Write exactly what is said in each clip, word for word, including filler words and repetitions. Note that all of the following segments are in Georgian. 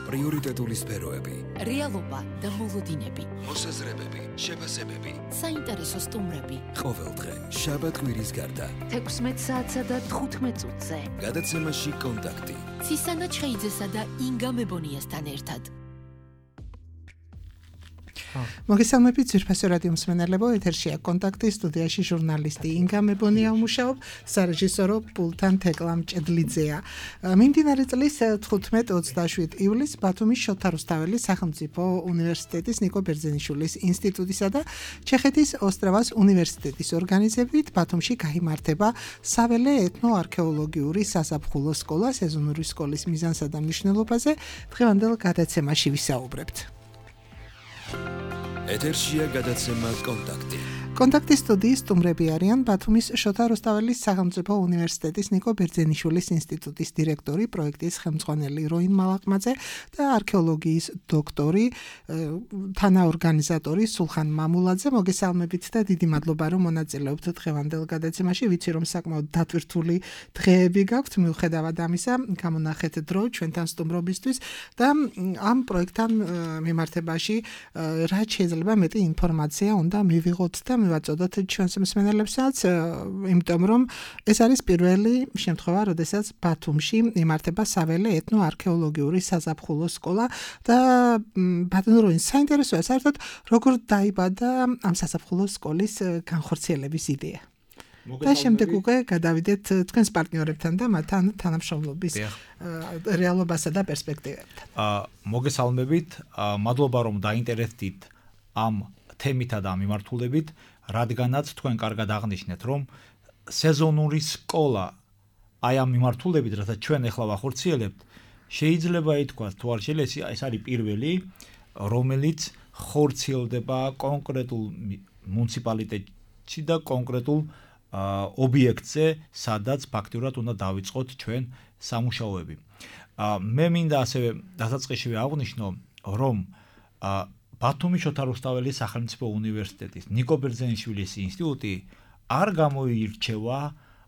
პრიორიტეტული სფეროები, რეალობა და მოლოდინები, მოსაზრებები, შეფასებები, საინტერესო სტუმრები. ყოველდღე შაბათ კვირის გარდა თექვსმეტ საათსა და თხუთმეტ წუთზე გადაცემაში კონტაქტი ცისანა ჩხეიძესა და ინგა მებონიასთან ერთად. მოგესალმებით ძვირფასო რადიო მსმენელებო, ეთერშია კონტაქტი, სტუდიაში ჟურნალისტი ინგა მებონია მუშაობ, სარეჟისორო პულტან თეკლა მჭედლიძეა. მიმდინარე წლის თხუთმეტ ოცდაშვიდ ივლისს ბათუმის შოთა რუსთაველის სახელმწიფო უნივერსიტეტის ნიკო ბერძენიშვილის ინსტიტუტისა და ჩეხეთის ოსტრავას უნივერსიტეტის ორგანიზებით ბათუმში გაიმართება საველე ეთნოარქეოლოგიური საზაფხულო სკოლა სეზონური სკოლის მიზანსა და მნიშვნელობაზე დღევანდელ გადაცემაში ვისაუბრებთ. ეთერშია გადაცემა კონტაქტი. კონტაქტის სტუდიის სტუმრები არიან ბათუმის შოთა რუსთაველის სახელმწიფო უნივერსიტეტის ნიკო ბერძენიშვილის ინსტიტუტის დირექტორი, პროექტის ხელმძღვანელი როინ მალაყმაძე და არქეოლოგიის დოქტორი, თანაორგანიზატორი სულხან მამულაძე. მოგესალმებით და დიდი მადლობა რომ მონაწილეობთ დღევანდელ გადაცემაში. ვიცი რომ საკმაოდ დატვირთული დღეები გაქვთ, მიუხედავად ამისა, გამონახეთ დრო ჩვენთან სტუმრობისთვის და ამ პროექტთან მიმართებაში რაც შეიძლება მეტი ინფორმაცია უნდა მივიღოთ და ვაწოდოთ ჩვენს მსმენელებსაც, იმიტომ რომ ეს არის პირველი შემთხვევა, როდესაც ბათუმში იმართება საველე ეთნოარქეოლოგიური საზაფხულო სკოლა და ბატონო როინ, საინტერესოა საერთოდ როგორ დაიბადა ამ საზაფხულო სკოლის განხორციელების იდეა. და შემდეგ უკვე გადავიდეთ თქვენს პარტნიორებთან და მათთან თანამშრომლობის რეალობასა და პერსპექტივებთან. მოგესალმებით, მადლობა რომ დაინტერესდით ამ თემითა და მიმართულებით, რადგანაც თქვენ კარგად აღნიშნეთ, რომ სეზონური სკოლა აი ამ მიმართულებით, რასაც ჩვენ ახლა ვახორციელებთ, შეიძლება ითქვას, თუ არ შეიძლება, ეს არის პირველი, რომელიც ხორციელდება კონკრეტულ მუნიციპალიტეტში და კონკრეტულ ობიექტზე, სადაც ფაქტურად უნდა დავიწყოთ ჩვენ სამუშაოები. მე მინდა ასევე დასაწყისშივე აღვნიშნო, რომ ბათუმის შოთა რუსთაველის სახელმწიფო უნივერსიტეტის ნიკო ბერძენიშვილის ინსტიტუტი არ გამოირჩევა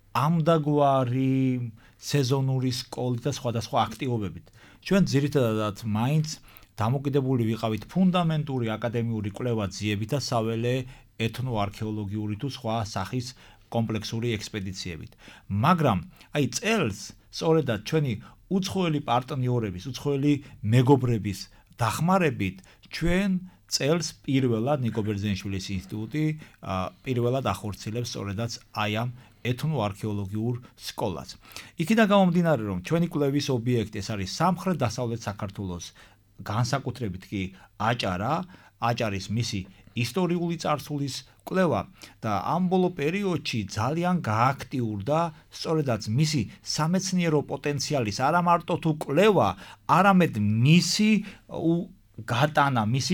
ამდაგვარი სეზონური სკოლით და სხვადასხვა აქტივობებით. ჩვენ ძირითადად მაინც დამოკიდებული ვიყავით ფუნდამენტური აკადემიური კვლევა ძიებით და საველე ეთნოარქეოლოგიური თუ სხვა სახის კომპლექსური ექსპედიციებით. მაგრამ აი წელს სწორედად ჩვენი უცხოელი პარტნიორების, უცხოელი მეგობრების დახმარებით ჩვენ წელს პირველად ნიკო ბერძენიშვილის ინსტიტუტი პირველად ახორციელებს სწორედაც აი ამ ეთნოარქეოლოგიურ სკოლას. იქიდან გამომდინარე, რომ ჩვენი კვლევის ობიექტი ეს არის სამხრეთ-დასავლეთ საქართველოს, განსაკუთრებით კი აჭარა, აჭარის მისი ისტორიული წარსულის კვლევა და ამ ბოლო პერიოდში ძალიან გააქტიურდა სწორედაც მისი სამეცნიერო პოტენციალის არა მარტო თუ კვლევა, არამედ მისი გატანა, მისი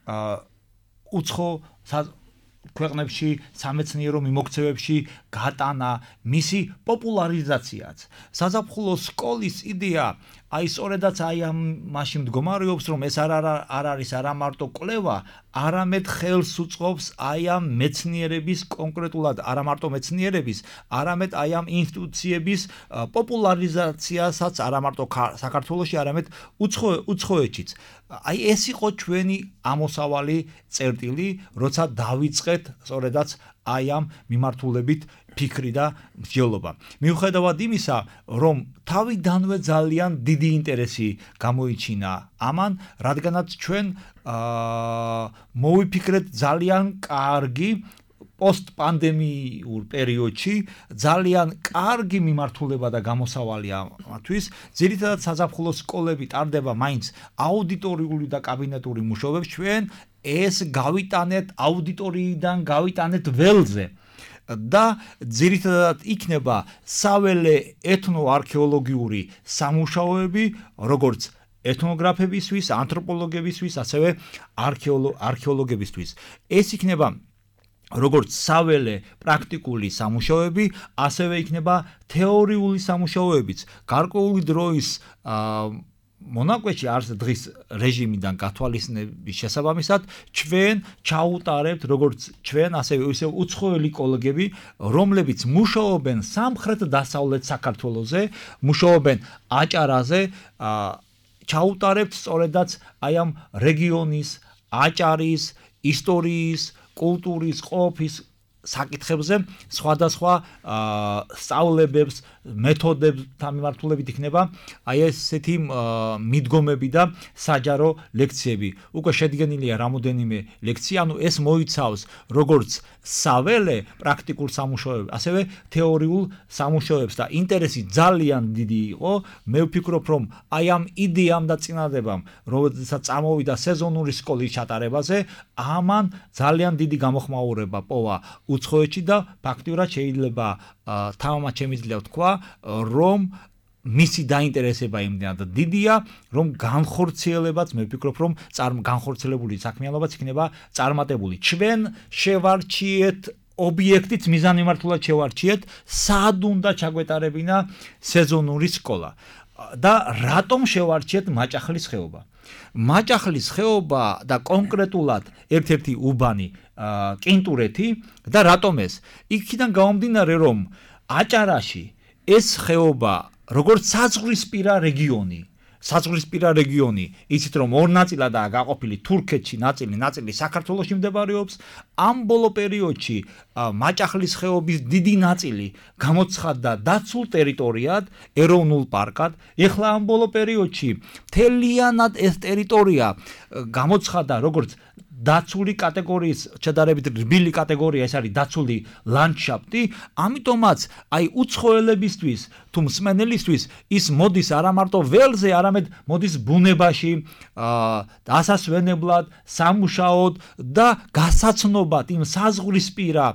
უცხო ქვეყნებში სამეცნიერო მიმოქცევებში გატანა, მისი პოპულარიზაციაც. საზაფხულო სკოლის იდეა აი სწორედაც აი ამ მაშინ მდგომარეობს, რომ ეს არ არ არის არა მარტო კვლევა, არამედ ხელს უწყობს აი ამ მეცნიერების კონკრეტულად, არა მარტო მეცნიერების, არამედ აი ამ ინსტიტუციების პოპულარიზაციასაც არა მარტო საქართველოში, არამედ უცხოეთშიც. აი ეს იყო ჩვენი ამოსავალი წერტილი, როცა დავიწყეთ სწორედაც აი ამ მიმართულებით ფიქრი და მსჯელობა. მიუხედავად იმისა, რომ თავიდანვე ძალიან დიდი ინტერესი გამოიჩინა ამან, რადგანაც ჩვენ მოვიფიქრეთ ძალიან კარგი პოსტპანდემიურ პერიოდში ძალიან კარგი მიმართულება და გამოსავალი ამათვის. ძირითადად საზაფხულო სკოლები ტარდება მაინც აუდიტორიული და კაბინეტური მუშაობებს. ჩვენ ეს გავიტანეთ აუდიტორიიდან, გავიტანეთ ველზე. და ძირითადად იქნება საველე ეთნოარქეოლოგიური სამუშაოები, როგორც ეთნოგრაფებისთვის, ანთროპოლოგებისთვის, ასევე არქეოლოგებისთვის. ეს იქნება როგორც საველე პრაქტიკული სამუშაოები, ასევე იქნება თეორიული სამუშაოებიც. გარკვეული დროის მონაკვეთში არს დღის რეჟიმიდან გათვალისწინების შესაბამისად ჩვენ ჩაუტარებთ როგორც ჩვენ ასევე ისევ უცხოელი კოლეგები, რომლებიც მუშაობენ სამხრეთ-დასავლეთ საქართველოზე, მუშაობენ აჭარაზე, ჩაუტარებთ სწორედაც აი ამ რეგიონის, აჭარის, ისტორიის, კულტურის, ყოფის საკითხებზე სხვადასხვა სწავლებებს, მეთოდებთან მიმართულებით იქნება აი ესეთი მიდგომები და საჯარო ლექციები. უკვე შედგენილია რამოდენიმე ლექცია, ანუ ეს მოიცავს როგორც საველე პრაქტიკულ სამუშაოებს, ასევე თეორიულ სამუშაოებს და ინტერესი ძალიან დიდი იყო. მე ვფიქრობ, რომ აი ამ იდეამ და წინადებამ, როდესაც წამოვიდა სეზონური სკოლის ჩატარებაზე, ამან ძალიან დიდი გამოხმაურება პოვა უცხოეთში და ფაქტიურად შეიძლება თამამად შემიძლია ვთქვა, რომ მისი დაინტერესება იმდენად დიდია, რომ განხორციელებაც მე ვფიქრობ, რომ განხორციელებული საქმიანობაც იქნება წარმატებული. ჩვენ შევარჩიეთ ობიექტით მიზანმიმართულად შევარჩიეთ, სად უნდა ჩაგვეტარებინა სეზონური სკოლა და რატომ შევარჩიეთ მაჭახლის ხეობა. მაჭახლის ხეობა და კონკრეტულად ერთ-ერთი უბანი კინტურეთი და რატომ ეს? იქიდან გამომდინარე, რომ აჭარაში ეს ხეობა როგორც საზღვრისპირა რეგიონი, საზღვრისპირა რეგიონი, იცით რომ ორ ნაწილადაა გაყოფილი თურქეთში ნაწილი, ნაწილი საქართველოში მდებარეობს, ამ ბოლო პერიოდში მაჭახლის ხეობის დიდი ნაწილი გამოცხადდა დაცულ ტერიტორიად, ეროვნულ პარკად. ეხლა ამ ბოლო პერიოდში მთლიანად ეს ტერიტორია გამოცხადდა როგორც დაცული კატეგორიის, შედარებით რბილი კატეგორია, ეს არის დაცული ლანდშაფტი, ამიტომაც აი უცხოელებისთვის თუ მსმენელისთვის ის მოდის არა მარტო ველზე, არამედ მოდის ბუნებაში, დასასვენებლად, სამუშაოდ და გასაცნობად იმ საზღვრისპირა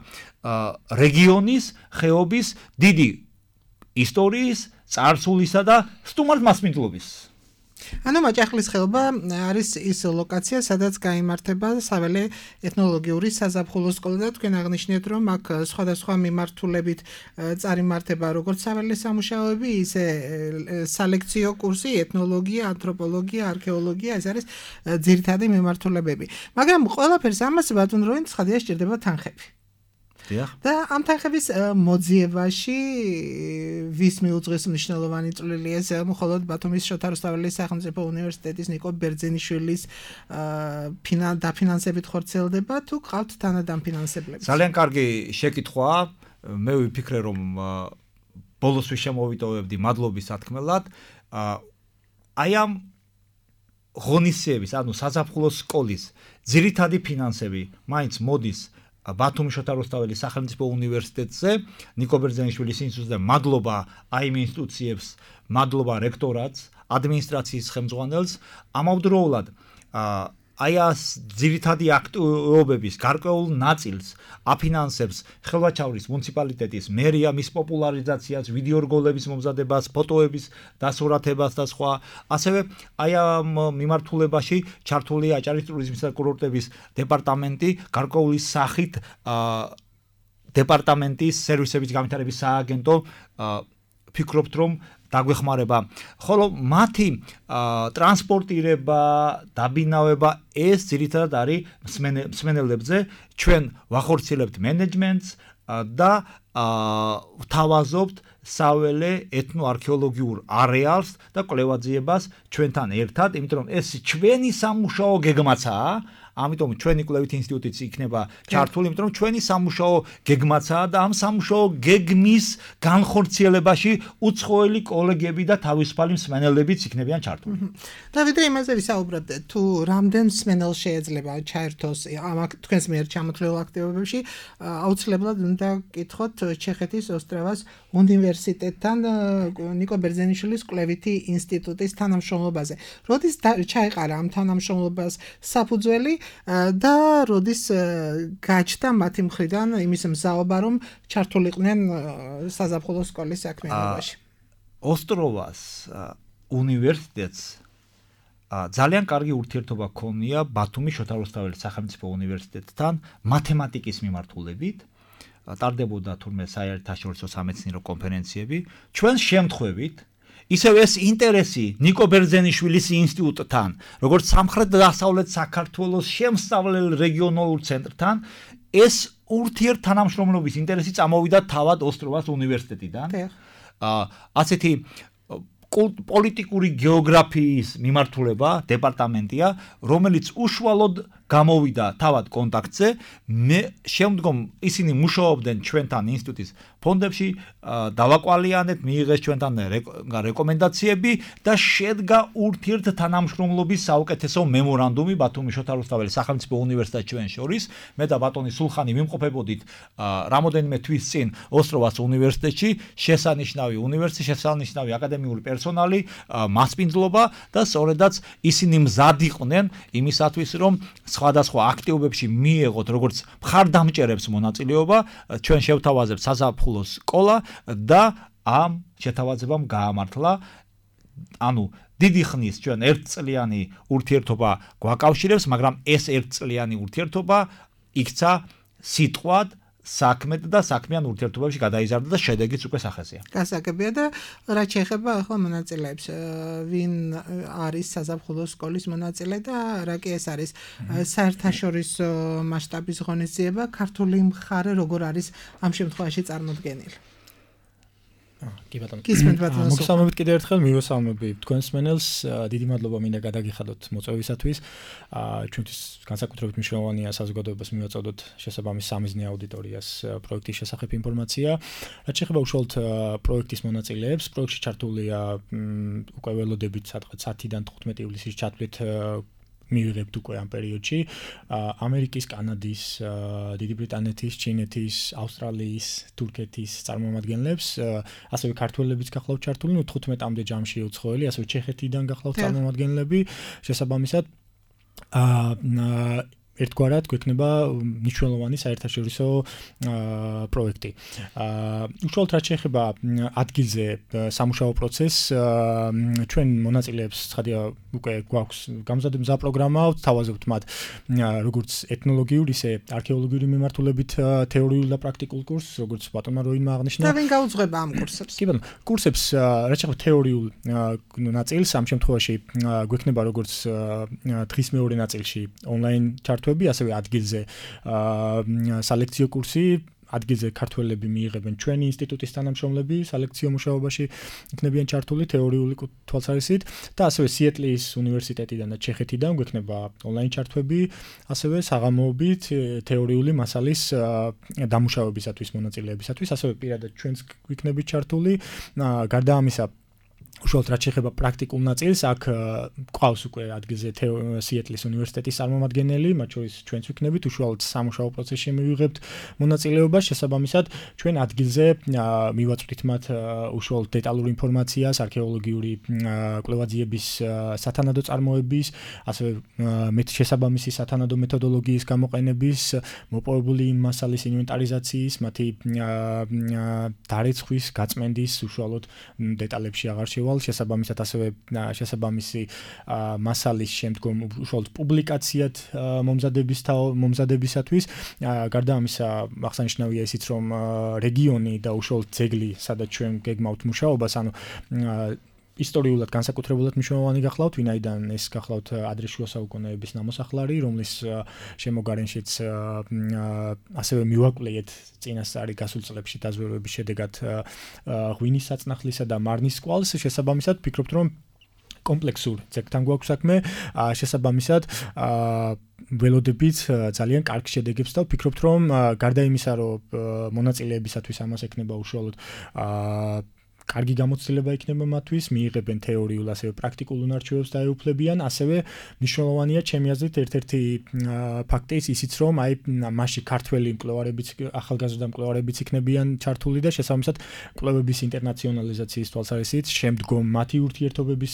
რეგიონის ხეობის დიდი ისტორიის, წარსულისა და სტუმართ მასპინძლობის. ანუ მაჭახლის ხეობა არის ის ლოკაცია, სადაც გაიმართება საველე ეთნოლოგიური საზაფხულო სკოლა და თქვენ აღნიშნეთ, რომ აქ სხვადასხვა მიმართულებით წარიმართება როგორც საველე სამუშაოები, ისე სალექციო კურსი, ეთნოლოგია, ანთროპოლოგია, არქეოლოგია, ეს არის ძირითადი მიმართულებები. მაგრამ ყველაფერს ამას ბატონ როინ ცხადია სჭირდება თანხები. და ამ თანხების მოძიებაში ვის მიუძღვის მნიშვნელოვანი წვლილი ეს მხოლოდ ბათუმის შოთა რუსთაველის სახელმწიფო უნივერსიტეტის ნიკო ბერძენიშვილის დაფინანსებით ხორციელდება თუ ყავთ თანადამფინანსებლები? ძალიან კარგი შეკითხვაა. მე ვიფიქრე, რომ ბოლოსთვის შემოვიტოვებდი მადლობის სათქმელად. აი ამ ღონისძიების, ანუ საზაფხულო სკოლის ძირითადი ფინანსები მაინც მოდის ბათუმის შოთა რუსთაველის სახელმწიფო უნივერსიტეტზე, ნიკო ბერძენიშვილის ინსტიტუტზე. მადლობა აი იმ ინსტიტუციებს, მადლობა რექტორატს, ადმინისტრაციის ხელმძღვანელს. ამავდროულად აი ამ ძირითადი აქტივობების გარკვეულ ნაწილს აფინანსებს ხელვაჩაურის მუნიციპალიტეტის მერია, მის პოპულარიზაციას, ვიდეო რგოლების მომზადებას, ფოტოების დასურათებას და სხვა. ასევე აი ამ მიმართულებაში ჩართულია აჭარის ტურიზმის და კურორტების დეპარტამენტი, გარკვეული სახით დეპარტამენტის სერვისების განვითარების სააგენტო. ფიქრობთ, რომ დაგვეხმარება. ხოლო მათი ტრანსპორტირება, დაბინავება ეს ძირითადად არის მსმენელებზე. ჩვენ ვახორციელებთ მენეჯმენტს და ვთავაზობთ საველე ეთნოარქეოლოგიურ არეალს და კვლევაძიებას ჩვენთან ერთად, იმიტომ რომ ეს ჩვენი სამუშაო გეგმაცაა. ამიტომ ჩვენი კვლევით ინსტიტუტიც იქნება ჩართული, იმიტომ რომ ჩვენი სამუშაო გეგმაცაა და ამ სამუშაო გეგმის განხორციელებაში უცხოელი კოლეგები და თავისუფალი მსმენელებიც იქნებიან ჩართული. და ვიდრე იმაზე ვისაუბრებთ, თუ რამდენ მსმენელს შეიძლება ჩაერთოს ამ თქვენს მიერ ჩამოთვლილ აქტივობებში, აუცილებლად უნდა გკითხოთ ჩეხეთის ოსტროვას უნივერსიტეტთან ნიკო ბერძენიშვილის კვლევითი ინსტიტუტის თანამშრომლობაზე. როდის ჩაეყარა ამ თანამშრომლობას საფუძველი და როდის გაჩნდა მათი მხრიდან იმის მზაობა, რომ ჩართულიყვნენ საზაფხულო სკოლის საქმიანობაში? ოსტროვას უნივერსიტეტს ძალიან კარგი ურთიერთობა ჰქონია ბათუმის შოთა რუსთაველის სახელმწიფო უნივერსიტეტთან მათემატიკის მიმართულებით. ტარდებოდა თურმე საერთაშორისო სამეცნიერო კონფერენციები. ჩვენ შემთხვევით ისევ ეს ინტერესი ნიკო ბერძენიშვილის ინსტიტუტთან, როგორც სამხრეთ-დასავლეთ საქართველოს შემსწავლელ რეგიონულ ცენტრთან, ეს ურთიერთთანამშრომლობის ინტერესი წამოვიდა თავად ოსტროვას უნივერსიტეტიდან. ასეთი პოლიტიკური გეოგრაფიის მიმართულება დეპარტამენტია, რომელიც უშუალოდ გამოვიდა თავად კონტაქტზე. მე შემდგომ ისინი მუშაობდნენ ჩვენთან ინსტიტუტის ფონდებში, დავაკვალიანეთ, მიიღეს ჩვენთან რეკომენდაციები და შედგა ურთიერთთანამშრომლობის საუკეთესო მემორანდუმი ბათუმის შოთა რუსთაველის სახელმწიფო უნივერსიტეტს ჩვენ შორის. მე და ბატონი სულხანი ვიმყოფებოდით რამოდენიმე თვის წინ ოსტროვას უნივერსიტეტში, შესანიშნავი უნივერსიტეტი, შესანიშნავი აკადემიური პერსონალი, მასპინძლობა და სწორედაც ისინი მზად იყვნენ იმისათვის, რომ სხვადასხვა აქტივობებში მიეღოთ როგორც მხარდამჭერებს მონაწილეობა, ჩვენ შევთავაზებთ საზაფხულო სკოლა და ამ შეთავაზებამ გაამართლა, ანუ დიდი ხნის ჩვენ ერთწლიანი ურთიერთობა გვაკავშირებს, მაგრამ ეს ერთწლიანი ურთიერთობა იქცა სიტყვად, საქმედ და საქმიან ურთიერთობებში გადაიზარდა და შედეგიც უკვე სახეზეა. გასაგებია და რაც შეეხება ახლა მონაწილეებს, ვინ არის საზაფხულო სკოლის მონაწილე და რა კი ეს არის საერთაშორისო მასშტაბის ღონისძიება, ქართული მხარე როგორ არის ამ შემთხვევაში წარმოდგენილი? კი ბატონო. გისმენთ ბატონო. მოგესალმებით კიდევ ერთხელ, მივესალმები თქვენს მენელს. დიდი მადლობა მინდა გადაგიხადოთ მოწვევისათვის. ჩვენთვის განსაკუთრებით მნიშვნელოვანია საზოგადოებას მივაწოდოთ შესაბამის სამიზნე აუდიტორიას პროექტის შესახებ ინფორმაცია. რაც შეეხება უშუალოდ პროექტის მონაწილეებს, პროექტში ჩართულია უკვე ველოდებით სადღაც ათიდან თხუთმეტი ივლისის ჩათვლით მივიღებთ უკვე ამ პერიოდში ამერიკის, კანადის, დიდი ბრიტანეთის, ჩინეთის, ავსტრალიის, თურქეთის წარმომადგენლებს, ასევე ქართველებიც გახლავთ ჩართული, ნუ თხუთმეტამდე ჯამში უცხოელი, ასევე ჩეხეთიდან გახლავთ წარმომადგენლები, შესაბამისად აა ერთგვარად გვექნება მნიშვნელოვანი საერთაშორისო პროექტი. უშუალოდ რაც შეეხება ადგილზე სამუშაო პროცესს, ჩვენ მონაწილეებს ცხადია უკვე გვაქვს გამზადებული მზა პროგრამა, ვთავაზობთ მათ როგორც ეთნოლოგიურ, ისე არქეოლოგიური მიმართულებით თეორიულ და პრაქტიკულ კურსს, როგორც ბატონმა როინმა აღნიშნა. და ვინ გაუძღვება ამ კურსებს? კი ბატონო, კურსებს რაც შეეხება თეორიულ ნაწილს, ამ შემთხვევაში გვექნება როგორც დღის მეორე ნაწილში ონლაინ ჩართვა, ასევე ადგილზე სალექციო კურსი, ადგილზე ქართველები მიიღებენ ჩვენი ინსტიტუტის თანამშრომლები სალექციო მუშაობაში იქნებიან ჩართული თეორიული თვალსაზრისით და ასევე სიეტლის უნივერსიტეტიდან და ჩეხეთიდან გვექნება ონლაინ ჩართვები, ასევე საღამოობით თეორიული მასალის დამუშავებისათვის მონაწილეებისათვის, ასევე პირადად ჩვენს გვიქნებით ჩართული. გარდა ამისა, უშუალოდ რაც შეეხება პრაქტიკულ ნაწილს, აქ გვყავს უკვე ადგილზე სიეტლის უნივერსიტეტის წარმომადგენელი, მათ შორის ჩვენც ვიქნებით, უშუალოდ სამუშაო პროცესში მივიღებთ მონაწილეობას, შესაბამისად, ჩვენ ადგილზე მივაწვდით მათ უშუალოდ დეტალურ ინფორმაციას, არქეოლოგიური კვლევაძიების სათანადო წარმოების, ასევე შესაბამისი სათანადო მეთოდოლოგიის გამოყენების, მოპოვებული მასალის ინვენტარიზაციის, მათი დარეცხვის, გაწმენდის უშუალოდ დეტალებში აღარ შევა. შესაბამისად ასევე შესაბამისი მასალის შემდგომ უშუალოდ პუბლიკაციად მომზადების მომზადებისათვის. გარდა ამისა, აღსანიშნავია ისიც, რომ რეგიონი და უშუალოდ ძეგლი, სადაც ჩვენ გეგმავთ მუშაობას, ანუ ისტორიულად განსაკუთრებულად მნიშვნელოვანი გახლავთ, ვინაიდან ეს გახლავთ ადრეშუა საუკუნეების ნამოსახლარი, რომლის შემოგარენშიც ასევე მივაკვლიეთ წინასწარი გასულ წლებში დაზვერვების შედეგად ღვინის საწნახლისა და მარნის კვალს, შესაბამისად ვფიქრობთ, რომ კომპლექსურ ძეგლთან გვაქვს საქმე, შესაბამისად ველოდებით ძალიან კარგ შედეგებს და ვფიქრობთ, რომ გარდა იმისა, რომ მონაწილეებისათვის ამას ექნება უშუალოდ კარგი გამოცდილება იქნება მათთვის, მიიღებენ თეორიულ, ასევე პრაქტიკულ უნარჩვევებს დაეუფლებიან, ასევე მნიშვნელოვანია ჩემი აზრით ერთ-ერთი ფაქტი ისიც, რომ აი მასში ქართველი მკვლევარებიც, ახალგაზრდა მკვლევარებიც იქნებიან ჩართული და შესაბამისად კვლევების ინტერნაციონალიზაციის თვალსაზრისით, შემდგომ მათი ურთიერთობების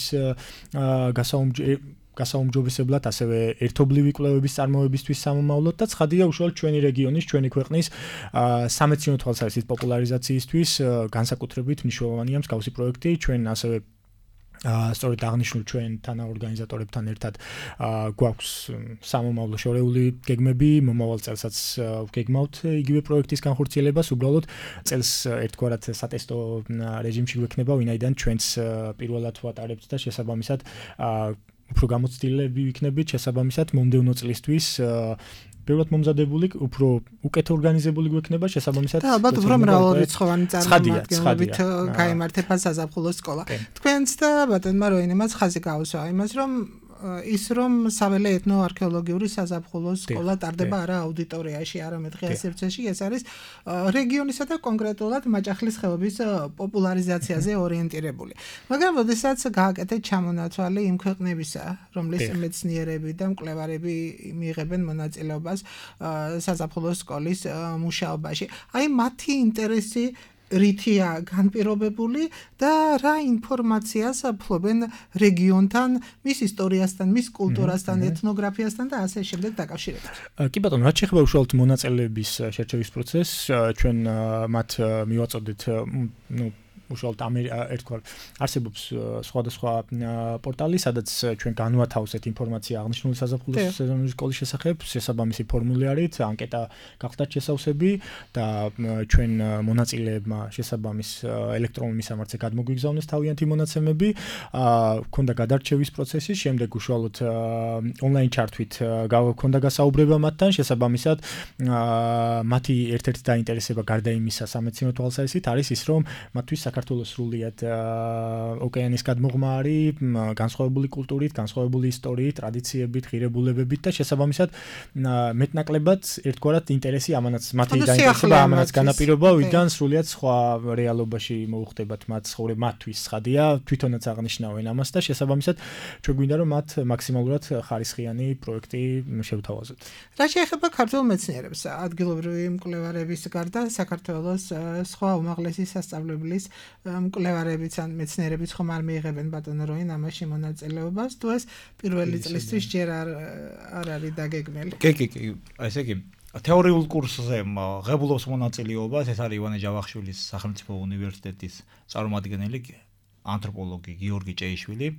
გასაუმჯობესებლად, ასევე ერთობლივი კვლევების წარმოებისთვის სამომავლოდ და ცხადია უშუალოდ ჩვენი რეგიონის, ჩვენი ქვეყნის სამეცნიერო თვალსაზრისით პოპულარიზაციისთვის განსაკუთრებით მნიშვნელოვანია მსგავსი პროექტი. ჩვენ ასევე სწორედ აღნიშნულ ჩვენ თანაორგანიზატორებთან ერთად გვაქვს სამომავლო შორეული გეგმები, მომავალ წელსაც ვგეგმავთ იგივე პროექტის განხორციელებას, უბრალოდ წელს ერთგვარად სატესტო რეჟიმში გვექნება, ვინაიდან ჩვენც პირველად ვატარებთ და შესაბამისად უფრო გამოცდილები ვიქნებით, შესაბამისად მომდევნო წლისთვის ბევრად მომზადებული, უფრო უკეთ ორგანიზებული გვექნება შესაბამისად. და ალბათ უფრო მრავალრიცხოვანი წარმომადგენლობით გაიმართება საზაფხულო სკოლა. თქვენც და ბატონმა როინემაც ხაზი გაუსვა იმას, რომ ის რომ საველე ეთნოარქეოლოგიური საზაფხულო სკოლა ტარდება არა აუდიტორიაში, არამედ ღირსებრძეში, ეს არის რეგიონისა და კონკრეტულად მაჭახლის ხეობის პოპულარიზაციაზე ორიენტირებული. მაგრამ როდესაც გააკეთეთ ჩამონათვალი იმ ქვეყნებისა, რომლის მეცნიერები და მკვლევარები მიიღებენ მონაწილეობას საზაფხულო სკოლის მუშაობაში, აი მათი ინტერესი რითია განპირობებული და რა ინფორმაციას ფლობენ რეგიონთან, მის ისტორიასთან, მის კულტურასთან, ეთნოგრაფიასთან და ასე შემდეგ დაკავშირებით. კი ბატონო, რაც შეეხება უშუალოდ მონაწილეების შერჩევის პროცესს, ჩვენ მათ მივაწოდეთ, ну უშუალოდ ერთგვარ არსებობს სხვადასხვა პორტალი, სადაც ჩვენ განვათავსეთ ინფორმაცია აღნიშნული საზაფხულო სეზონური სკოლის შესახებ, შესაბამისი ფორმულარით, ანკეტა გახდათ შესავსები და ჩვენ მონაწილეებმა შესაბამის ელექტრონულ მისამართზე გადმოგვიგზავნეს თავიანთი მონაცემები, ქონდა გადარჩევის პროცესი, შემდეგ უშუალოდ ონლაინ ჩართვით გქონდა გასაუბრება მათთან, შესაბამისად მათი ერთ-ერთი დაინტერესება გარდა იმისა სამეცნიერო თვალსაზრისით არის ის, რომ მათთვის საქართველოს სრულიად ოკეანის გადმოღმა არის განსხვავებული კულტურით, განსხვავებული ისტორიით, ტრადიციებით, ღირებულებებით და შესაბამისად მეტნაკლებად ერთგვარად ინტერესი ამანაც მათი დაინტერესება ამანაც განაპირობა, ვიდან სრულიად სხვა რეალობაში მოუხდებათ მათ ცხოვრება მათთვის ცხადია, თვითონაც აღნიშნავენ ამას და შესაბამისად ჩვენ გვინდა რომ მათ მაქსიმალურად ხარისხიანი პროექტი შევთავაზოთ. რა შეეხება ქართულ მეცნიერებს, ადგილობრივი მკვლევარების გარდა საქართველოს სხვა უმაღლესი სასწავლებლის მკვლევარებიც ან მეცნიერებიც ხომ არ მიიღებენ ბატონო როინ ამაში მონაწილეობას, თუ ეს პირველი წლისთვის ჯერ არ არ არის დაგეგმილი. კი, კი, კი, ესე იგი თეორიულ კურსზე ღებულობს მონაწილეობას, ეს არის ივანე ჯავახიშვილის სახელმწიფო უნივერსიტეტის წარმომადგენელი ანთროპოლოგი გიორგი ჭეიშვილი,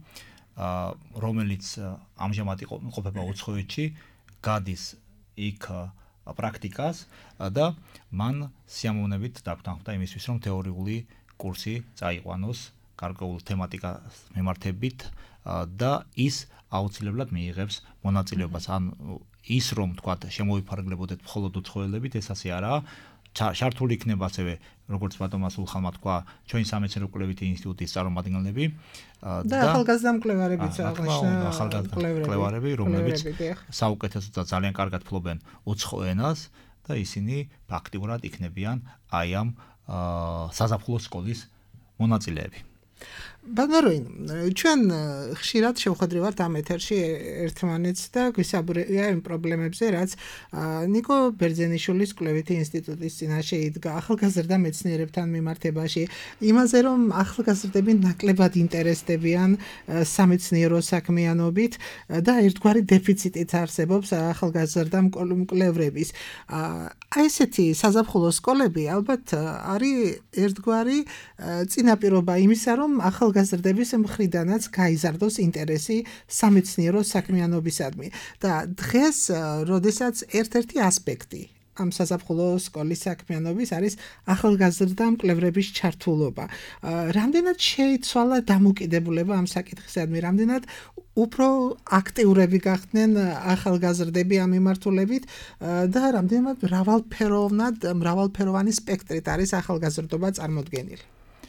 რომელიც ამჟამად იყოფება უცხოეთში, გადის იქ პრაქტიკას და მან სიამოვნებით დაგთანხმდა იმისთვის, რომ თეორიული კურსი წაიყვანოს გარკვეულ თემატიკას მიმართებით და ის აუცილებლად მიიღებს მონაწილეობას. ან ის რომ თქვათ შემოვიფარგლებოდეთ მხოლოდ უცხოელებით, ეს ასე არაა. შართული იქნება ასევე, როგორც ბატონმა სულხანმა თქვა, ჩვენი სამეცნიერო კვლევითი ინსტიტუტის წარმომადგენლები და ახალგაზრდა მკვლევარებიც აღნიშნა მკვლევარები, რომლებიც საუკეთესო და ძალიან კარგად ფლობენ უცხო ენას და ისინი ფაქტიურად იქნებიან აი ამ საზაფხულო სკოლის მონაწილეები. ბატონო როინ, ჩვენ ხშირად შევხვდრივართ ამ ეთერში ერთმანეთს და გვისაუბრია იმ პრობლემებზე, რაც ნიკო ბერძენიშვილის კვლევითი ინსტიტუტის წინაშე იდგა ახალგაზრდა მეცნიერებთან მიმართებაში, იმაზე რომ ახალგაზრდები ნაკლებად ინტერესდებიან სამეცნიერო საქმიანობით და ერთგვარი დეფიციტიც არსებობს ახალგაზრდა მკვლევრების. აი ესეთი საზაფხულო სკოლები ალბათ არის ერთგვარი წინაპირობა იმისა, რომ ახალგაზრდების მხრიდანაც გაიზარდოს ინტერესი სამეცნიერო საქმიანობისადმი და დღეს, როდესაც ერთ-ერთი ასპექტი ამ საზაფხულო სკოლის საქმიანობის არის ახალგაზრდა მკვლევრების ჩართულობა. რამდენად შეიცვალა დამოკიდებულება ამ საკითხისადმი, რამდენად უფრო აქტიურები გახდნენ ახალგაზრდები ამ მიმართულებით და რამდენად მრავალფეროვნად, მრავალფეროვანი სპექტრით არის ახალგაზრდობა წარმოდგენილი.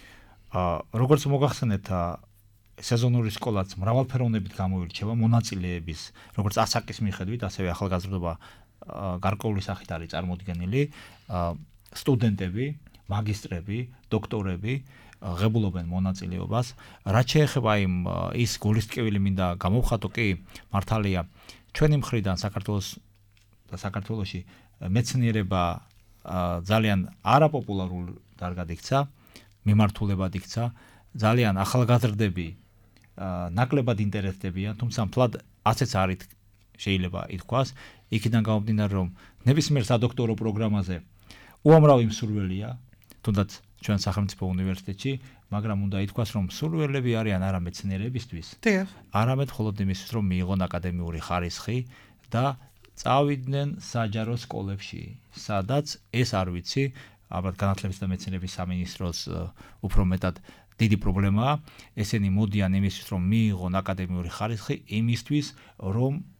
როგორც მოგახსენეთ, სეზონური სკოლაც მრავალფეროვნებით გამოირჩევა მონაწილეების, როგორც ასაკის მიხედვით, ასევე ახალგაზრდობა გარკვეული სახით არის წარმოდგენილი, სტუდენტები, მაგისტრები, დოქტორები ღებულობენ მონაწილეობას. რაც შეეხება იმ ის გულისწყეველი მინდა გამოვხატო, კი, მართალია, ჩვენი მხრიდან საქართველოს და საქართველოში მეცნიერება ძალიან არაპოპულარულ დარგად იქცა, მიმართულებად იქცა, ძალიან ახალგაზრდები ნაკლებად ინტერესდებიან, თუმცა მთლად ასეც არის შეიძლება ითქვას, იქიდან გამომდინარე, რომ ნებისმიერ სადოქტორო პროგრამაზე უამრავი მსურველია, თუნდაც ჩვენ სახელმწიფო უნივერსიტეტში, მაგრამ უნდა ითქვას, რომ მსურველები არიან არა მეცნიერებისთვის, არამედ მხოლოდ იმისთვის, რომ მიიღონ აკადემიური ხარისხი და წავიდნენ საჯარო სკოლებში, სადაც ეს არ ვიცი, ალბათ განათლების და მეცნიერების სამინისტროს უფრო მეტად დიდი პრობლემაა, ესენი მოდიან იმისთვის, რომ მიიღონ აკადემიური ხარისხი, იმისთვის, რომ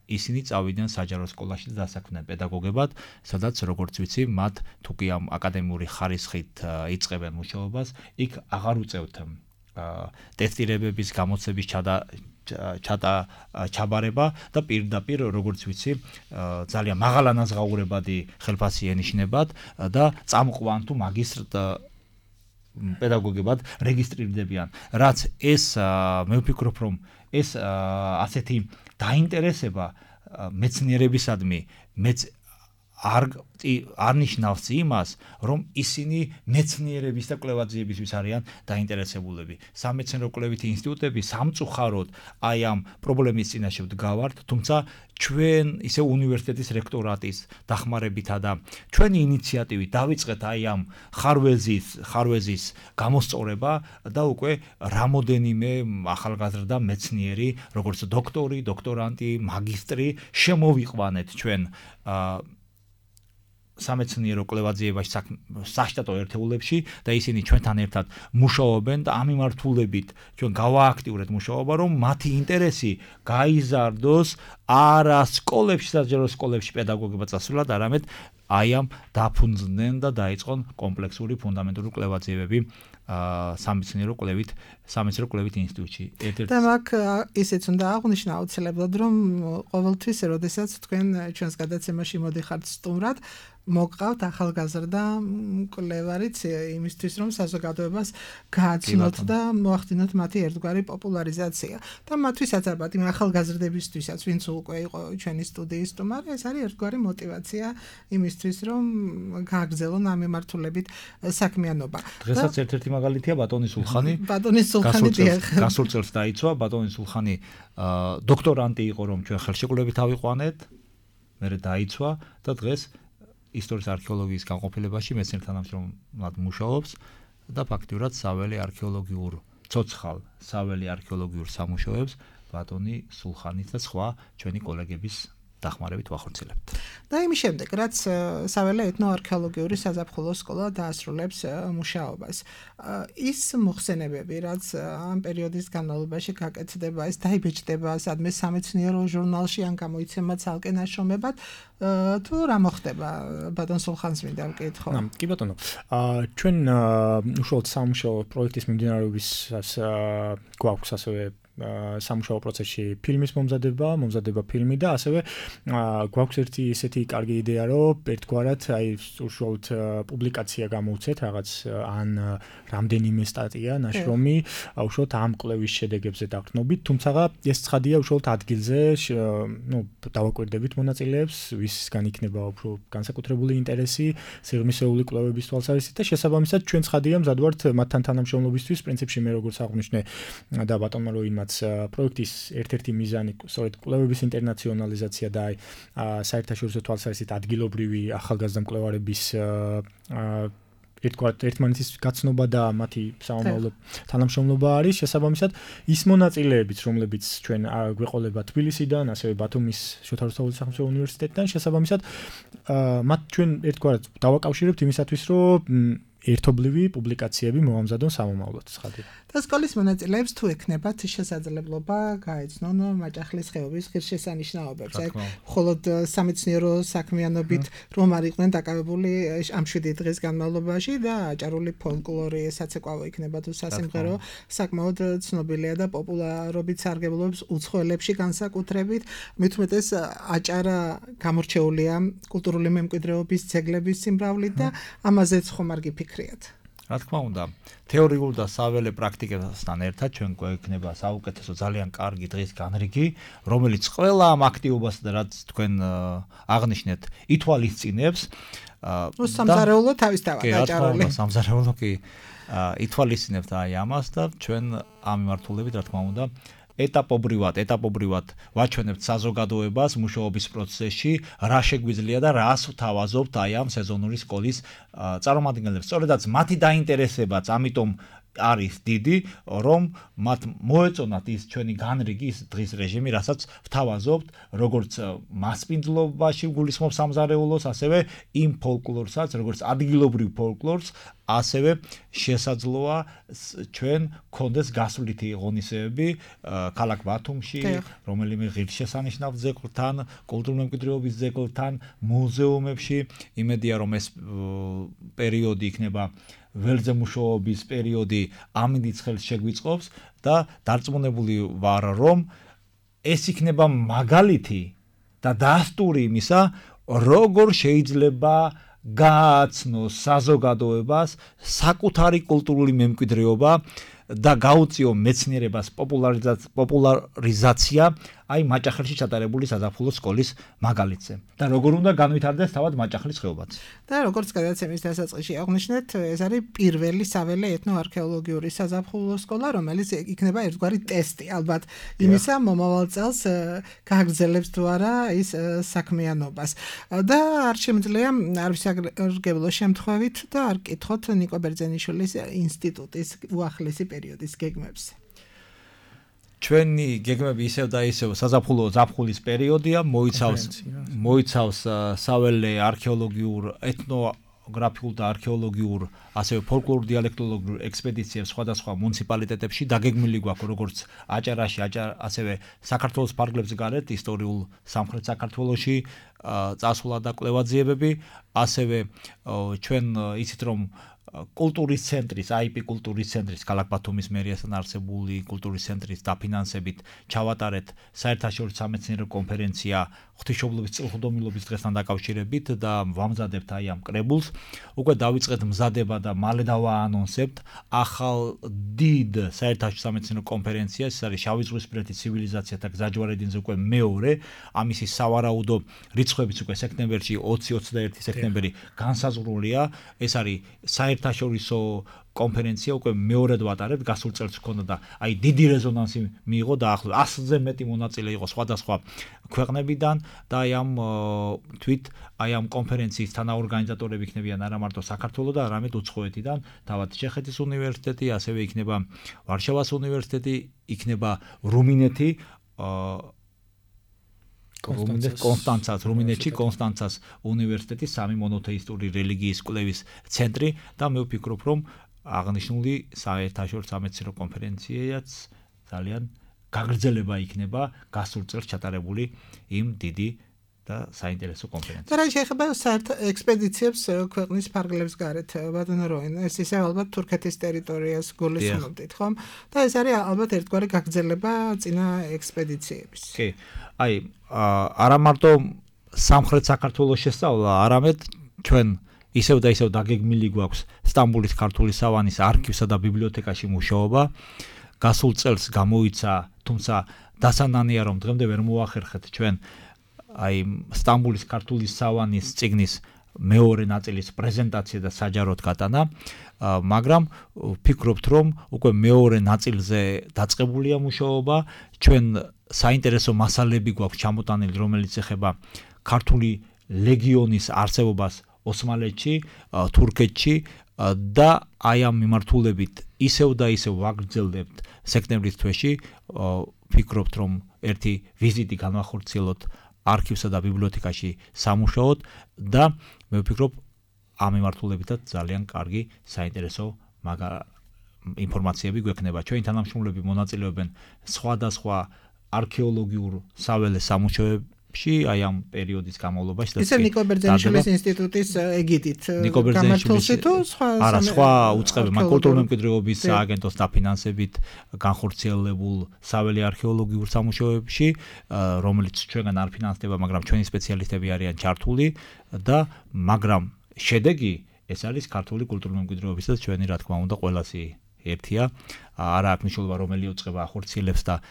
ისინი წავიდნენ საჯარო სკოლაში და დასაქმდნენ პედაგოგებად, სადაც როგორც ვიცი, მათ თუკი ამ აკადემიური ხარისხით იწყებენ მუშაობას, იქ აღარ უწევთ ტესტირებების გამოცების ჩადა ჩატა ჩაბარება და პირდაპირ როგორც ვიცი ძალიან მაღალანაზღაურებადი ხელფასი ენიშნებათ და წამყვან თუ მაგისტრ პედაგოგებად რეგისტრირდებიან. რაც ეს მე ვფიქრობ, რომ ეს ასეთი დაინტერესება მეცნიერებისადმი მეც არ არ ნიშნავს იმას, რომ ისინი მეცნიერების და კვლევაძიებისთვის არიან დაინტერესებულები. სამეცნიერო კვლევითი ინსტიტუტები სამწუხაროდ აი ამ პრობლემის წინაშე ვდგავართ, თუმცა ჩვენ ისე უნივერსიტეტის რექტორატის დახმარებითა და ჩვენი ინიციატივით დავიწყეთ აი ამ ხარვეზის ხარვეზის გამოსწორება და უკვე რამოდენიმე ახალგაზრდა მეცნიერი, როგორც დოქტორი, დოქტორანტი, მაგისტრი შემოვიყვანეთ ჩვენ სამეცნიერო კვლევაძიებაში საშტატო ერთეულებში და ისინი ჩვენთან ერთად მუშაობენ და ამ მიმართულებით ჩვენ გავააქტიურეთ მუშაობა, რომ მათი ინტერესი გაიზარდოს არა სკოლებში, საჯარო სკოლებში პედაგოგებად წასვლად, არამედ აი ამ დაფუძნდნენ და დაიწყონ კომპლექსური ფუნდამენტური კვლევაძიებები სამეცნიერო კვლევით სამეცნიერო კვლევით ინსტიტუტში. და მაგ ისეც უნდა აღვნიშნო აუცილებლად, რომ ყოველთვის, როდესაც თქვენ ჩვენს გადაცემაში მოდიხართ სტუმრად, მოგყავთ ახალგაზრდა კვლევარიც იმისთვის, რომ საზოგადოებას გააცნოთ და მოახდინოთ მათი ერთგვარი პოპულარიზაცია. და მათთვისაც ალბათ იმ ახალგაზრდებისთვისაც, ვინც უკვე იყო ჩვენი სტუდიის სტუმარი, ეს არის ერთგვარი мотиваცია იმისთვის, რომ გააგრძელონ ამ მიმართულებით საქმიანობა. დღესაც ერთ-ერთი მაგალითია ბატონი სულხანი. ბატონი სულხანი დიახ. გასულ წელს დაიცვა, ბატონი სულხანი დოქტორანტი იყო, რომ ჩვენ ხელშეკრულებით ავიყვანეთ, მერე დაიცვა და დღეს ისტორიის არქეოლოგიის განყოფილებაში მეცნიერ თანამშრომლად მუშაობს და ფაქტიურად საველე არქეოლოგიურ ცოცხალ საველე არქეოლოგიურ სამუშაოებს ბატონი სულხანის და სხვა ჩვენი კოლეგების დახმარებით ვახორციელებთ. და იმის შემდეგ, რაც საველე ეთნოარქეოლოგიური საზაფხულო სკოლა დაასრულებს მუშაობას, ის მოხსენებები, რაც ამ პერიოდის განმავლობაში გაკეთდება, ეს დაიბეჭდება სადმე სამეცნიერო ჟურნალში ან გამოიცემა ცალკე ნაშრომებად, თუ რა მოხდება ბატონ სულხანს მინდა ვკითხო. კი ბატონო. ჩვენ უშუალოდ სამუშაო პროექტის მიმდინარეობისას გვაქვს ასევე სამუშაო პროცესში ფილმის მომზადება, მომზადება ფილმი და ასევე გვაქვს ერთი ესეთი კარგი იდეა, რომ ერთგვარად აი უშუალოდ პუბლიკაცია გამოვცეთ, რაღაც ან რამდენიმე სტატია, ნაშრომი, უშუალოდ ამ კვლევის შედეგებზე დაყრდნობით, თუმცა ეს ცხადია უშუალოდ ადგილზე, ну, დავაკვირდებით მონაწილეებს, ვისგან იქნება უფრო განსაკუთრებული ინტერესი, სიღრმისეული კვლევების თვალსაზრისით და შესაბამისად ჩვენ ცხადია მზად ვართ მათთან თანამშრომლობისთვის, პრინციპში მე როგორც აღვნიშნე და ბატონმა როინმაც პროექტის ერთ-ერთი მიზანი სწორედ კვლევების ინტერნაციონალიზაცია და აი საერთაშორისო თვალსაზრისით ადგილობრივი ახალგაზრდა მკვლევარების ერთგვარად ერთმანეთის გაცნობა და მათი სამომავლო თანამშრომლობა არის. შესაბამისად ის მონაწილეებიც, რომლებიც ჩვენ გვეყოლება თბილისიდან, ასევე ბათუმის შოთა რუსთაველის სახელმწიფო უნივერსიტეტიდან, შესაბამისად მათ ჩვენ ერთგვარად დავაკავშირებთ იმისათვის, რომ ერთობლივი პუბლიკაციები მოამზადონ სამომავლოდ ცხადია. და სკოლის მონაწილეებს თუ ექნებათ შესაძლებლობა გაეცნონ მაჭახლის ხეობის ღირსშესანიშნაობებს. აი, მხოლოდ სამეცნიერო საქმიანობით რომ არ იყვნენ დაკავებული ამ შვიდი დღის განმავლობაში და აჭარული ფოლკლორი საცეკვავო იქნება თუ სასიმღერო საკმაოდ ცნობილია და პოპულარობით სარგებლობს უცხოელებში განსაკუთრებით. მით უმეტეს აჭარა გამორჩეულია კულტურული მემკვიდრეობის ძეგლების სიმრავლით და ამაზეც ხომ არ გიფიქრიათ. რა თქმა უნდა, თეორიულ და საველე პრაქტიკებასთან ერთად ჩვენ გვექნება საუკეთესო ძალიან კარგი დღის განრიგი, რომელიც ყველა ამ აქტივობას და რაც თქვენ აღნიშნეთ, ითვალისწინებს. ნუ სამზარეულო თავისთავად აჭარული. კი, სამზარეულო კი ითვალისწინებს აი ამას და ჩვენ ამ მიმართულებით რა თქმა უნდა ეტაპობრივად, ეტაპობრივად ვაჩვენებთ საზოგადოებას მუშაობის პროცესში, რა შეგვიძლია და რას ვთავაზობთ აი ამ სეზონური სკოლის წარმომადგენლებს. სწორედაც მათი დაინტერესებაც, ამიტომ არის დიდი, რომ მათ მოეწონათ ის ჩვენი განრიგი ის დღის რეჟიმი, რასაც ვთავაზობთ, როგორც მასპინძლობაში გულისხმობს სამზარეულოს, ასევე იმ ფოლკლორსაც, როგორც ადგილობრივ ფოლკლორს, ასევე შესაძლოა ჩვენ გქონდეს გასვლითი ღონისძიებები ქალაქ ბათუმში, რომელიმე ღირსშესანიშნავ ძეგლთან, კულტურმემკვიდრეობის ძეგლთან, მუზეუმებში. იმედია, რომ ეს პერიოდი იქნება ველზე მუშაობის პერიოდი ამინდით ხელს შეგვიწყობს და დარწმუნებული ვარ, რომ ეს იქნება მაგალითი და დასტური იმისა, როგორ შეიძლება გააცნოს საზოგადოებას საკუთარი კულტურული მემკვიდრეობა და გაუწიო მეცნიერებას პოპულარიზაცია აი მაჭახელში ჩატარებული საზაფხულო სკოლის მაგალითზე და როგორ უნდა განვითარდეს თავად მაჭახელის ხეობაც. და როგორც გადაცემის დასაწყისში აღვნიშნეთ, ეს არის პირველი საველე ეთნოარქეოლოგიური საზაფხულო სკოლა, რომელიც იქნება ერთგვარი ტესტი ალბათ იმისა, მომავალ წელს გაგრძელებს თუ არა ის საქმიანობას. და არ შემიძლია არ ვისაგებლო შემთხვევით და არ კითხოთ ნიკო ბერძენიშვილის ინსტიტუტის უახლესი პერიოდის გეგმებს. ჩვენი გეგმები ისევ და ისევ საზაფხულო ზაფხულის პერიოდია, მოიცავს მოიცავს საველე არქეოლოგიურ, ეთნოგრაფიულ და არქეოლოგიურ, ასევე ფოლკლორულ დიალექტოლოგიურ ექსპედიციებს სხვადასხვა მუნიციპალიტეტებში. დაგეგმილი გვაქვს როგორც აჭარაში, ასევე საქართველოს ფარგლებს გარეთ ისტორიულ სამხრეთ საქართველოში წასვლა და კვლევაძიებები, ასევე ჩვენ იცით რომ კულტურის ცენტრის, აი პი კულტურის ცენტრის, ქალაქ ბათუმის მერიასთან არსებული კულტურის ცენტრის დაფინანსებით ჩავატარეთ საერთაშორისო სამეცნიერო კონფერენცია ღვთისმშობლობის წილხდომილობის დღესთან დაკავშირებით და ვამზადებთ აი ამ კრებულს. უკვე დავიწყეთ მზადება და მალე დავაანონსებთ ახალ დიდ საერთაშორისო სამეცნიერო კონფერენციას, ეს არის შავიზღვისპირეთის ცივილიზაციათა გზაჯვარედინზე უკვე მეორე, ამისი სავარაუდო რიცხვებიც უკვე სექტემბერში ოცი ოცდაერთი სექტემბერი განსაზღვრულია. ეს არის საერთაშორისო კონფერენცია უკვე მეორედ ვატარებთ, გასულ წელს ჰქონდა და აი დიდი რეზონანსი მიიღო და ახლო ასზე მეტი მონაწილე იყო სხვადასხვა ქვეყნებიდან და აი ამ თვით აი ამ კონფერენციის თანაორგანიზატორები იქნებიან არა მარტო საქართველოს და არამედ უცხოეთიდან, თავად ჩეხეთის უნივერსიტეტი, ასევე იქნება ვარშავას უნივერსიტეტი, იქნება რუმინეთი, კონსტანცას, რუმინეთში კონსტანცას უნივერსიტეტის სამი მონოთეისტური რელიგიის კვლევის ცენტრი და მე ვფიქრობ, რომ აღნიშნული საერთაშორისო სამეცნიერო კონფერენციაც ძალიან გაგრძელება იქნება გასულ წელს ჩატარებული იმ დიდი და საინტერესო კონფერენციას. და რა შეიძლება საერთო ექსპედიციებს ქვეყნის ფარგლებს გარეთ, ბატონო როინ, ეს ისე ალბათ თურქეთის ტერიტორიას გულისხმობთ, ხომ? და ეს არის ალბათ ერთგვარი გაგრძელება წინა ექსპედიციების. კი. აი, არა მარტო სამხრეთ საქართველოს შესწავლა, არამედ ჩვენ ისევ და ისევ დაგეგმილი გვაქვს სტამბოლის ქართული სავანის არქივსა და ბიბლიოთეკაში მუშაობა. გასულ წელს გამოიცა, თუმცა დასანანია რომ დღემდე ვერ მოახერხეთ ჩვენ აი სტამბოლის ქართული სავანის წიგნის მეორე ნაწილის პრეზენტაცია და საჯაროდ გატანა, მაგრამ ვფიქრობთ რომ უკვე მეორე ნაწილზე დაწყებულია მუშაობა, ჩვენ საინტერესო მასალები გვაქვს ჩამოტანილი, რომელიც ეხება ქართული ლეგიონის არსებობას ოსმალეთში, თურქეთში და აი ამ მიმართულებით ისევ და ისევ ვაგრძელდებთ სექტემბრის თვეში, ვფიქრობთ რომ ერთი ვიზიტი განვახორციელოთ არქივსა და ბიბლიოთეკაში სამუშაოდ და მე ვფიქრობ ამ მიმართულებითაც ძალიან კარგი საინტერესო ინფორმაციები გვექნება. ჩვენი თანამშრომლები მონაწილეობენ სხვადასხვა არქეოლოგიურ საველე სამუშაოებში აი ამ პერიოდის განმავლობაში და ისე ნიკო ბერძენიშვილის ინსტიტუტის ეგიდით გამართულში თუ სხვა არა სხვა უწყებმა კულტურმემკვიდრეობის სააგენტოს დაფინანსებით განხორციელებულ საველე არქეოლოგიურ სამუშაოებში, რომელიც ჩვენგან არ ფინანსდება, მაგრამ ჩვენი სპეციალისტები არიან ჩართული და მაგრამ შედეგი ეს არის ქართული კულტურმემკვიდრეობისა და ჩვენი რა თქმა უნდა ყველასი ერთია. არა აქვს მნიშვნელობა რომელი უწყება ახორციელებს და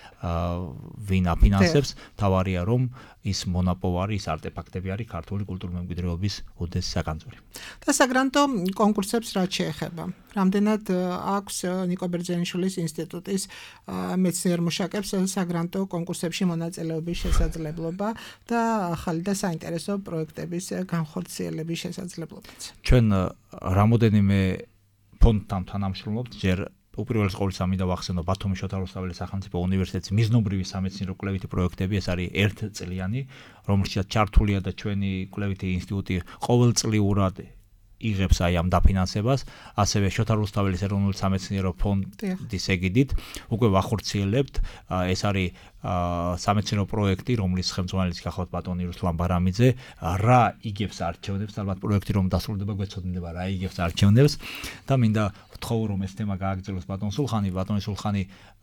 ვინ აფინანსებს, თავარია რომ ის მონაპოვარი, ის არტეფაქტები არის ქართული კულტურმემკვიდრეობის უდიდესი საგანძური. და საგრანტო კონკურსებს რაც შეეხება, რამდენად აქვს ნიკო ბერძენიშვილის ინსტიტუტის მეცნიერ მუშაკებს საგრანტო კონკურსებში მონაწილეობის შესაძლებლობა და ახალი და საინტერესო პროექტების განხორციელების შესაძლებლობაც. ჩვენ რამოდენიმე ფონდთან თანამშრომლობთ, ჯერ უპირველეს ყოვლისა მინდა ვახსენო ბათუმის შოთა რუსთაველის სახელმწიფო უნივერსიტეტის მიზნობრივი სამეცნიერო კვლევითი პროექტები, ეს არის ერთწლიანი, რომელშიც ჩართულია და ჩვენი კვლევითი ინსტიტუტი ყოველწლიურად იღებს აი ამ დაფინანსებას, ასევე შოთა რუსთაველის ეროვნული სამეცნიერო ფონდის ეგიდით უკვე ვახორციელებთ, ეს არის სამეცნიერო პროექტი, რომლის ხელმძღვანელიც გახლავთ ბატონი რუსლან ბარამიძე, რა იგებს არჩევნებს, ალბათ პროექტი რომ დასრულდება გვეცოდინება რა იგებს არჩევნებს და მინდა ვთხოვო რომ ეს თემა გააგრძელოს ბატონ სულხანი, ბატონი სულხანი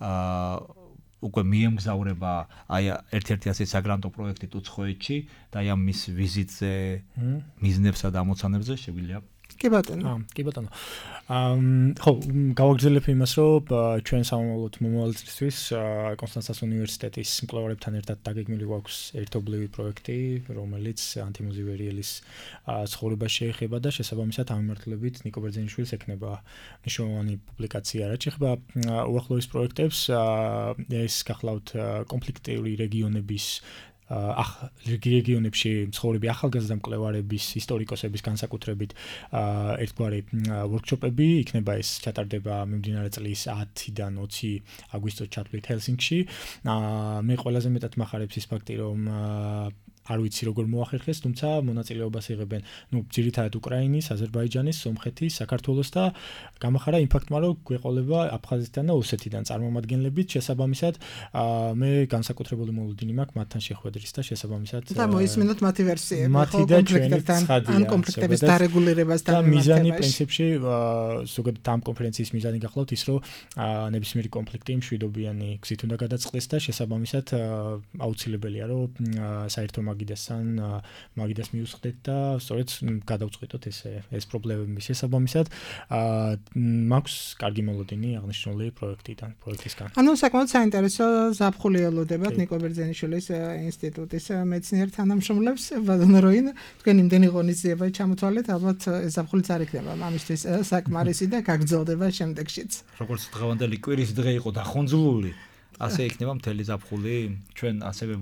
უკვე მიემგზავრება აი ერთ-ერთი ასეთი საგრანტო პროექტით უცხოეთში და აი ამ მის ვიზიტზე, მიზნებსა და ამოცანებზე შეგვიძლია კი ბატონო. აა, კი ბატონო. აა, ხო, გავაგრძელებ იმას, რომ ჩვენ სამომავლოდ მომავალ წლისთვის კონსტანცას უნივერსიტეტის მკვლევარებთან ერთად დაგეგმილი გვაქვს ერთობლივი პროექტი, რომელიც ანტიმოზივერიელის ცხოვრებას შეეხება და შესაბამისად ამ მიმართულებით ნიკო ბერძენიშვილს ექნება მნიშვნელოვანი პუბლიკაცია. რაც შეეხება უახლოეს პროექტებს, ეს გახლავთ კონფლიქტური რეგიონების ახ რეგიონებში მცხოვრები ახალგაზრდა მკვლევარების, ისტორიკოსების განსაკუთრებით ერთგვარი ვორქშოპები, იქნება ეს ჩატარდება მიმდინარე წლის ათიდან ოცი აგვისტოს ჩათვლით ჰელსინკში. მე ყველაზე მეტად მახარებს ის ფაქტი, რომ არ ვიცი როგორ მოახერხეს, თუმცა მონაწილეობას იღებენ, ну, ძირითადად უკრაინის, აზერბაიჯანის, სომხეთის, საქართველოს და გამახარა იმ ფაქტმა, რომ გვეყოლება აფხაზეთიდან და ოსეთიდან წარმომადგენლებით, შესაბამისად, მე განსაკუთრებული მოლოდინი მაქვს მათთან შეხვედრის და შესაბამისად და მოისმინოთ მათი ვერსიები, მათი და ჩვენი ცხადია, ან კონფლიქტების დარეგულირებასთან და მიზანი პრინციპში ზოგადად ამ კონფერენციის მიზანი გახლავთ ის, რომ ნებისმიერი კონფლიქტი მშვიდობიანი გზით უნდა გადაწყდეს და შესაბამისად აუცილებელია, რომ საერთო მაგიდასთან მაგიდას მიუსხდეთ და სწორედ გადავწყვიტოთ ეს ეს პრობლემები შესაბამისად მაქვს კარგი მოლოდინი აღნიშნული პროექტიდან პროექტისგან. ანუ საკმაოდ საინტერესო ზაფხული ელოდებათ ნიკო ბერძენიშვილის ინსტიტუტის მეცნიერ თანამშრომლებს ბატონო როინ, თქვენ იმდენი ღონისძიება ჩამოთვალეთ, ალბათ ზაფხულიც არ იქნება ამისთვის საკმარისი და გაგრძელდება შემდეგშიც. როგორც დღევანდელი კვირის დღე იყო დახონძლული, ასე იქნება მთელი ზაფხული. ჩვენ ასევე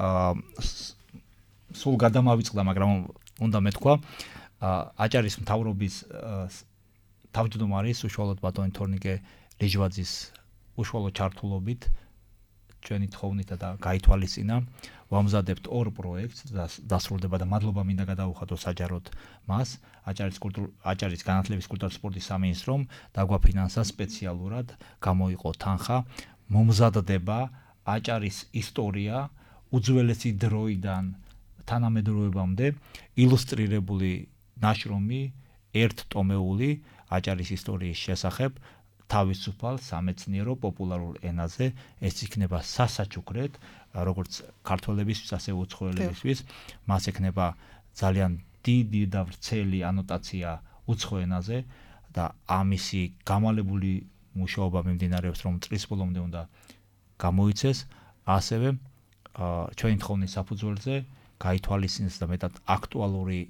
სულ გადამავიწყდა, მაგრამ უნდა მეთქვა, აჭარის მთავრობის თავმჯდომარის უშუალოდ ბატონი თორნიკე ლიჟვაძის უშუალო ჩართულობით ჩვენი თხოვნითა და გაითვალისწინა ვამზადებთ ორ პროექტს დასრულდება და მადლობა მინდა გადაუხადო საჯაროდ მას აჭარის კულტურა აჭარის განათლების კულტურა სპორტის სამინისტრომ დაგვაფინანსა სპეციალურად გამოიყო თანხა მომზადდება აჭარის ისტორია უძველესი დროიდან თანამედროვეობამდე ილუსტრირებული ნაშრომი ერთტომეული აჭარის ისტორიის შესახებ თავისუფალ სამეცნიერო პოპულარულ ენაზე ეს იქნება სასაჩუქრად როგორც ქართველებისთვის ასე უცხოელებისთვის მას ექნება ძალიან დიდი და ვრცელი ანოტაცია უცხო ენაზე და ამისი გამალებული მუშაობა მიმდინარეობს რომ წლის ბოლომდე უნდა გამოიცეს ასევე ჩვენი თხოვნით საფუძველზე გაითვალისწინეს და მეტად აქტუალური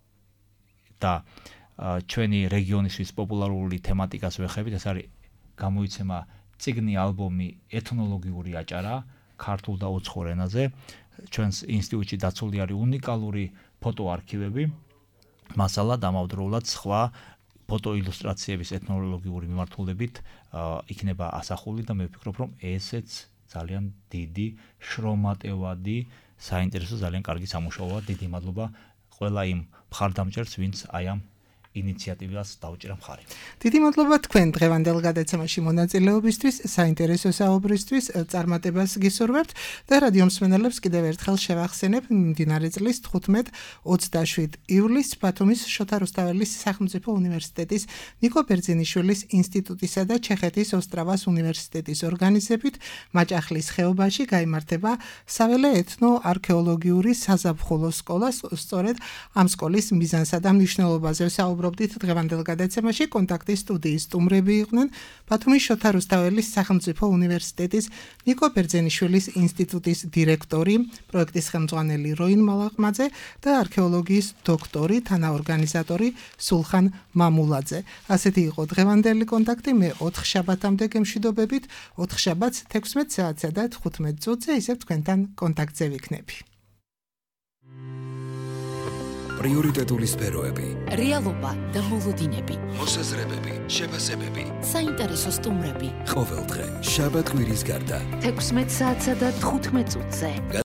და ჩვენი რეგიონისთვის პოპულარული თემატიკას ვეხებით, ეს არის გამოიცემა წიგნი ალბომი ეთნოლოგიური აჭარა, ქართულ და უცხოურ ენაზე. ჩვენს ინსტიტუტში დაცული არის უნიკალური ფოტოარქივები, მასალა დამავდროულად სხვა ფოტოილუსტრაციების ეთნოლოგიური მიმართულებით იქნება ასახული და მე ვფიქრობ, რომ ესეც ძალიან დიდი, შრომატევადი, საინტერესო ძალიან კარგი სამუშაოა. დიდი მადლობა ყველა იმ მხარდამჭერს, ვინც აი ამ ინიციატივას დაუჭირა მხარი. დიდი მადლობა თქვენ დღევანდელ გადაცემაში მონაწილეობისთვის, საინტერესო საუბრისთვის, წარმატებას გისურვებთ და რადიო მსმენელებს კიდევ ერთხელ შევახსენებ მიმდინარე წლის თხუთმეტ ოცდაშვიდ ივლისს ბათუმის შოთა რუსთაველის სახელმწიფო უნივერსიტეტის ნიკო ბერძენიშვილის ინსტიტუტისა და ჩეხეთის ოსტრავას უნივერსიტეტის ორგანიზებით მაჭახლის ხეობაში გაიმართება საველე ეთნო-არქეოლოგიური საზაფხულო სკოლა, სწორედ ამ სკოლის მიზანსა და მნიშვნელობაზე საუბრობდით დღევანდელ გადაცემაში. კონტაქტის სტუდიის სტუმრები იყვნენ ბათუმის შოთა რუსთაველის სახელმწიფო უნივერსიტეტის ნიკო ბერძენიშვილის ინსტიტუტის დირექტორი, პროექტის ხელმძღვანელი როინ მალაღმაძე და არქეოლოგიის დოქტორი, თანაორგანიზატორი სულხან მამულაძე. ასეთი იყო დღევანდელი კონტაქტი. მე ოთხ შაბათამდე გემშვიდობებით, ოთხ შაბათს თექვსმეტ საათსა და თხუთმეტ წუთზე ისევ თქვენთან კონტაქტზე ვიქნები. პრიორიტეტული სფეროები, რეალობა და მოლოდინები, მოსაზრებები, შეფასებები. საინტერესო სტუმრები. ყოველდღე შაბათ კვირის გარდა. თექვსმეტ საათსა და თხუთმეტ წუთზე.